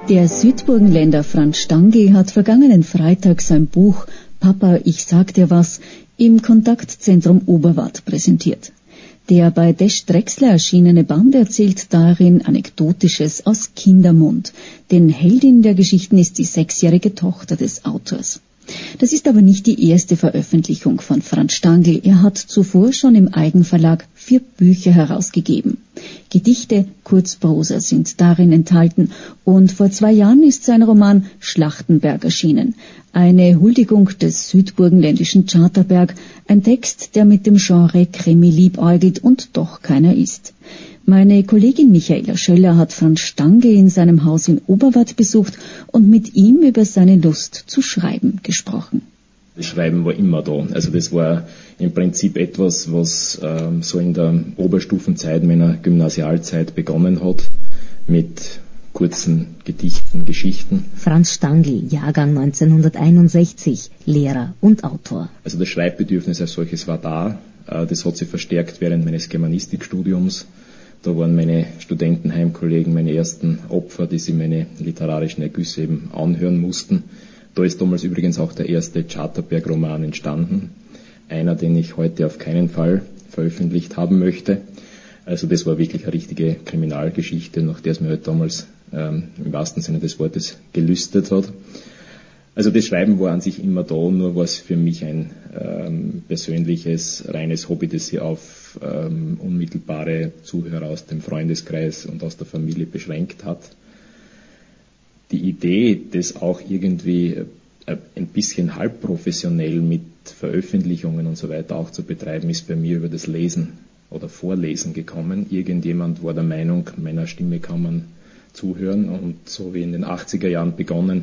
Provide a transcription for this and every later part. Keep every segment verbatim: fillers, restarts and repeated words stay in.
Der Südburgenländer Franz Stangl hat vergangenen Freitag sein Buch »Papa, ich sag dir was« im Kontaktzentrum Oberwart präsentiert. Der bei Desch Drechsler erschienene Band erzählt darin Anekdotisches aus Kindermund, denn Heldin der Geschichten ist die sechsjährige Tochter des Autors. Das ist aber nicht die erste Veröffentlichung von Franz Stangl. Er hat zuvor schon im Eigenverlag vier Bücher herausgegeben. Gedichte, Kurzprosa sind darin enthalten und vor zwei Jahren ist sein Roman Schlachtenberg erschienen. Eine Huldigung des südburgenländischen Charterberg, ein Text, der mit dem Genre Krimi liebäugelt und doch keiner ist. Meine Kollegin Michaela Schöller hat Franz Stangl in seinem Haus in Oberwart besucht und mit ihm über seine Lust zu schreiben gesprochen. Das Schreiben war immer da. Also das war im Prinzip etwas, was ähm, so in der Oberstufenzeit meiner Gymnasialzeit begonnen hat, mit kurzen Gedichten, Geschichten. Franz Stangl, Jahrgang neunzehnhunderteinundsechzig, Lehrer und Autor. Also das Schreibbedürfnis als solches war da. Äh, das hat sich verstärkt während meines Germanistikstudiums. Da waren meine Studentenheimkollegen meine ersten Opfer, die sie meine literarischen Ergüsse eben anhören mussten. Da ist damals übrigens auch der erste Charterberg-Roman entstanden. Einer, den ich heute auf keinen Fall veröffentlicht haben möchte. Also das war wirklich eine richtige Kriminalgeschichte, nach der es mir halt damals ähm, im wahrsten Sinne des Wortes gelüstet hat. Also das Schreiben war an sich immer da, nur war es für mich ein ähm, persönliches, reines Hobby, das sich auf ähm, unmittelbare Zuhörer aus dem Freundeskreis und aus der Familie beschränkt hat. Die Idee, das auch irgendwie äh, ein bisschen halbprofessionell mit Veröffentlichungen und so weiter auch zu betreiben, ist bei mir über das Lesen oder Vorlesen gekommen. Irgendjemand war der Meinung, meiner Stimme kann man zuhören, und so wie in den achtziger Jahren begonnen,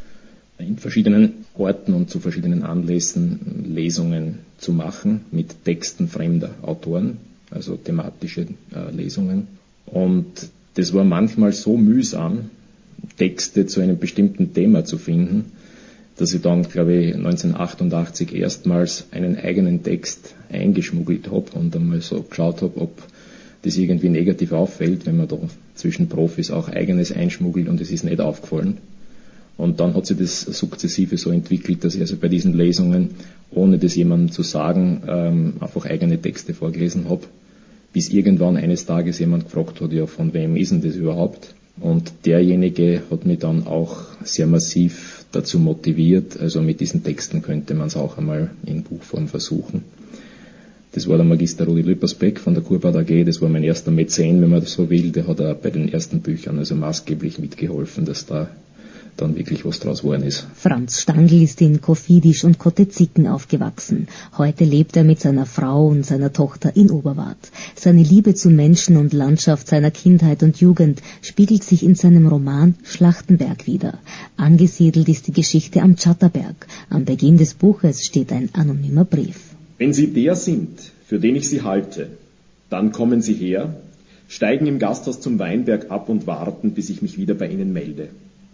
in verschiedenen Orten und zu verschiedenen Anlässen Lesungen zu machen mit Texten fremder Autoren, also thematische äh, Lesungen. Und das war manchmal so mühsam, Texte zu einem bestimmten Thema zu finden, dass ich dann, glaube ich, neunzehnhundertachtundachtzig erstmals einen eigenen Text eingeschmuggelt habe und einmal so geschaut habe, ob das irgendwie negativ auffällt, wenn man da zwischen Profis auch eigenes einschmuggelt, und es ist nicht aufgefallen. Und dann hat sich das sukzessive so entwickelt, dass ich also bei diesen Lesungen, ohne das jemandem zu sagen, ähm, einfach eigene Texte vorgelesen habe, bis irgendwann eines Tages jemand gefragt hat, ja, von wem ist denn das überhaupt? Und derjenige hat mich dann auch sehr massiv dazu motiviert, also mit diesen Texten könnte man es auch einmal in Buchform versuchen. Das war der Magister Rudi Lüppersbeck von der Kurbad A G, das war mein erster Mäzen, wenn man das so will, der hat auch bei den ersten Büchern also maßgeblich mitgeholfen, dass da dann wirklich was draus geworden ist. Franz Stangl ist in Koffidisch und Kottezicken aufgewachsen. Heute lebt er mit seiner Frau und seiner Tochter in Oberwart. Seine Liebe zu Menschen und Landschaft seiner Kindheit und Jugend spiegelt sich in seinem Roman Schlachtenberg wider. Angesiedelt ist die Geschichte am Charterberg. Am Beginn des Buches steht ein anonymer Brief. Wenn Sie der sind, für den ich Sie halte, dann kommen Sie her, steigen im Gasthaus zum Weinberg ab und warten, bis ich mich wieder bei Ihnen melde.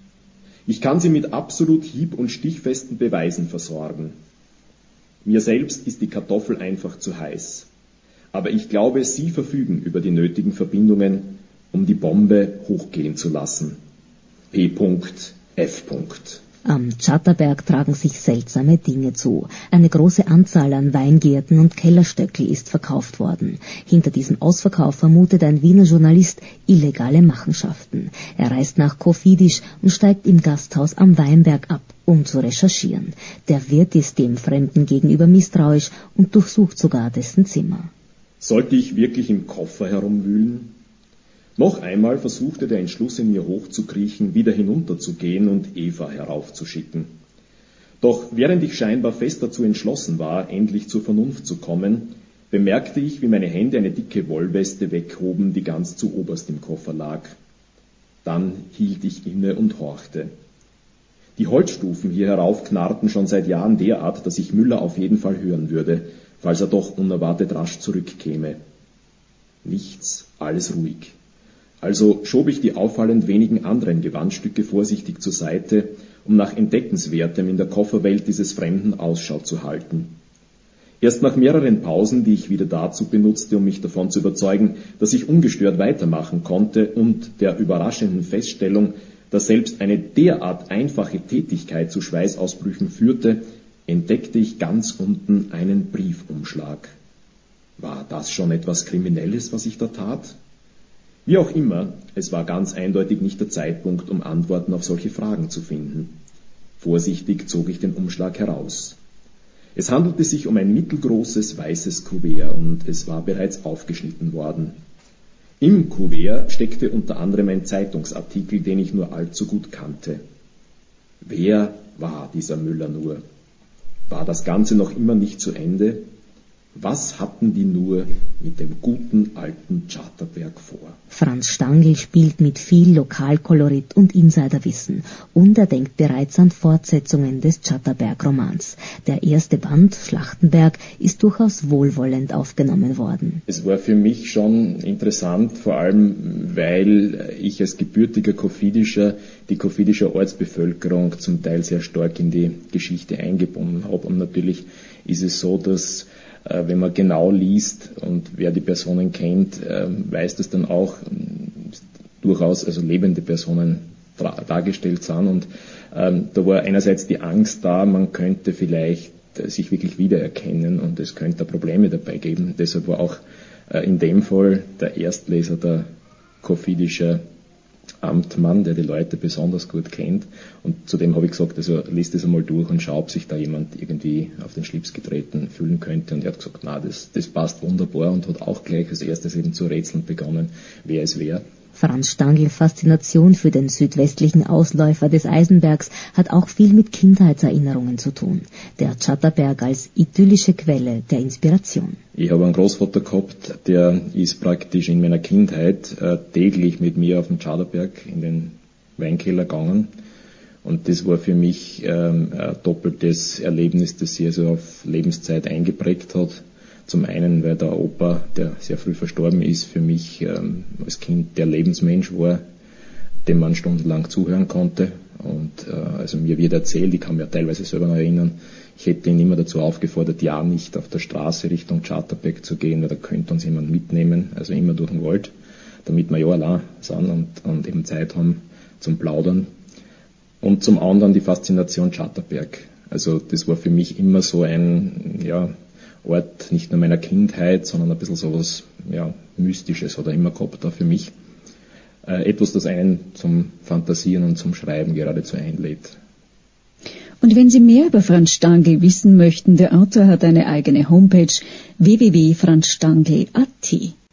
Ich kann Sie mit absolut hieb- und stichfesten Beweisen versorgen. Mir selbst ist die Kartoffel einfach zu heiß. Aber ich glaube, Sie verfügen über die nötigen Verbindungen, um die Bombe hochgehen zu lassen. P. F. Am Charterberg tragen sich seltsame Dinge zu. Eine große Anzahl an Weingärten und Kellerstöckel ist verkauft worden. Hinter diesem Ausverkauf vermutet ein Wiener Journalist illegale Machenschaften. Er reist nach Koffidisch und steigt im Gasthaus am Weinberg ab, um zu recherchieren. Der Wirt ist dem Fremden gegenüber misstrauisch und durchsucht sogar dessen Zimmer. Sollte ich wirklich im Koffer herumwühlen? Noch einmal versuchte der Entschluss in mir hochzukriechen, wieder hinunterzugehen und Eva heraufzuschicken. Doch während ich scheinbar fest dazu entschlossen war, endlich zur Vernunft zu kommen, bemerkte ich, wie meine Hände eine dicke Wollweste weghoben, die ganz zu oberst im Koffer lag. Dann hielt ich inne und horchte. Die Holzstufen hier herauf knarrten schon seit Jahren derart, dass ich Müller auf jeden Fall hören würde, falls er doch unerwartet rasch zurückkäme. Nichts, alles ruhig. Also schob ich die auffallend wenigen anderen Gewandstücke vorsichtig zur Seite, um nach Entdeckenswertem in der Kofferwelt dieses Fremden Ausschau zu halten. Erst nach mehreren Pausen, die ich wieder dazu benutzte, um mich davon zu überzeugen, dass ich ungestört weitermachen konnte, und der überraschenden Feststellung, dass selbst eine derart einfache Tätigkeit zu Schweißausbrüchen führte, entdeckte ich ganz unten einen Briefumschlag. War das schon etwas Kriminelles, was ich da tat? Wie auch immer, es war ganz eindeutig nicht der Zeitpunkt, um Antworten auf solche Fragen zu finden. Vorsichtig zog ich den Umschlag heraus. Es handelte sich um ein mittelgroßes weißes Kuvert und es war bereits aufgeschnitten worden. Im Kuvert steckte unter anderem ein Zeitungsartikel, den ich nur allzu gut kannte. Wer war dieser Müller nur? War das Ganze noch immer nicht zu Ende? Was hatten die nur mit dem guten alten Tschattaberg vor? Franz Stangl spielt mit viel Lokalkolorit und Insiderwissen und er denkt bereits an Fortsetzungen des Tschattaberg-Romans. Der erste Band, Schlachtenberg, ist durchaus wohlwollend aufgenommen worden. Es war für mich schon interessant, vor allem weil ich als gebürtiger Kofidischer die kofidische Ortsbevölkerung zum Teil sehr stark in die Geschichte eingebunden habe. Und natürlich ist es so, dass wenn man genau liest und wer die Personen kennt, weiß das dann auch durchaus, also lebende Personen dargestellt sind. Und ähm, da war einerseits die Angst da, man könnte vielleicht sich wirklich wiedererkennen und es könnte Probleme dabei geben. Deshalb war auch äh, in dem Fall der Erstleser der kofidische Amtmann, der die Leute besonders gut kennt. Und zudem habe ich gesagt, also liest das einmal durch und schau, ob sich da jemand irgendwie auf den Schlips getreten fühlen könnte. Und er hat gesagt, na, das, das passt wunderbar und hat auch gleich als erstes eben zu rätseln begonnen, wer es wäre. Franz Stangl Faszination für den südwestlichen Ausläufer des Eisenbergs hat auch viel mit Kindheitserinnerungen zu tun. Der Tschattaberg als idyllische Quelle der Inspiration. Ich habe einen Großvater gehabt, der ist praktisch in meiner Kindheit äh, täglich mit mir auf dem Tschattaberg in den Weinkeller gegangen. Und das war für mich ähm, ein doppeltes Erlebnis, das sich also auf Lebenszeit eingeprägt hat. Zum einen, weil der Opa, der sehr früh verstorben ist, für mich ähm, als Kind der Lebensmensch war, dem man stundenlang zuhören konnte. Und äh, also mir wird erzählt, ich kann mir teilweise selber noch erinnern, ich hätte ihn immer dazu aufgefordert, ja nicht auf der Straße Richtung Tschattaberg zu gehen, weil da könnte uns jemand mitnehmen, also immer durch den Wald, damit wir ja allein sind und, und eben Zeit haben zum Plaudern. Und zum anderen die Faszination Tschattaberg. Also das war für mich immer so ein, ja, Ort nicht nur meiner Kindheit, sondern ein bisschen sowas ja, Mystisches oder immer gehabt da für mich. Äh, etwas, das einen zum Fantasieren und zum Schreiben geradezu einlädt. Und wenn Sie mehr über Franz Stangl wissen möchten, der Autor hat eine eigene Homepage w w w punkt franz stangl punkt a t.